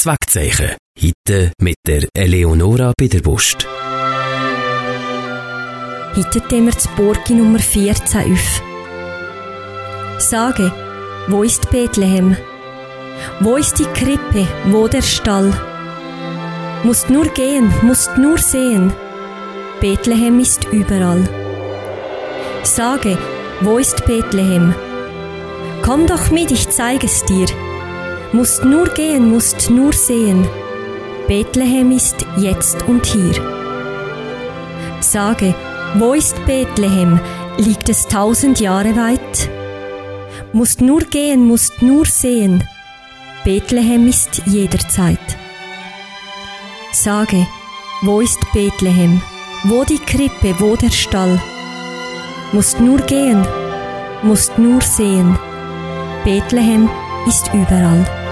Wegzeichen. Heute mit der Eleonora Biederbust. Heute tun wir die Burg Nummer 14 auf. Sage, wo ist Bethlehem? Wo ist die Krippe, wo der Stall? Musst nur gehen, musst nur sehen. Bethlehem ist überall. Sage, wo ist Bethlehem? Komm doch mit, ich zeig es dir. Musst nur gehen, musst nur sehen. Bethlehem ist jetzt und hier. Sage, wo ist Bethlehem? Liegt es 1000 Jahre weit? Musst nur gehen, musst nur sehen. Bethlehem ist jederzeit. Sage, wo ist Bethlehem? Wo die Krippe, wo der Stall? Musst nur gehen, musst nur sehen. Bethlehem ist überall.